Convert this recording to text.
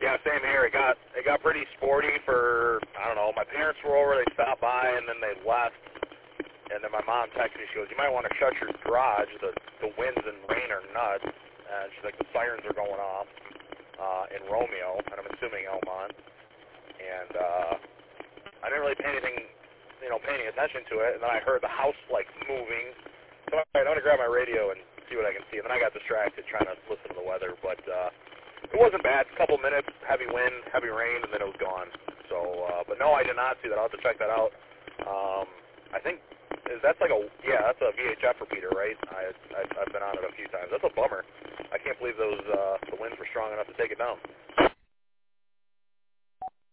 Yeah, same here. It got pretty sporty for, I don't know, my parents were over, they stopped by, and then they left. And then my mom texted me, she goes, you might want to shut your garage, the winds and rain are nuts. And she's like, the sirens are going off in Romeo, and I'm assuming Elmont. And I didn't really pay anything, paying attention to it. And then I heard the house, like, moving. So I'm going to grab my radio and see what I can see. And then I got distracted trying to listen to the weather. But it wasn't bad. A couple minutes, heavy wind, heavy rain, and then it was gone. So, but no, I did not see that. I'll have to check that out. I think that's a VHF repeater, right? I've been on it a few times. That's a bummer. I can't believe the winds were strong enough to take it down.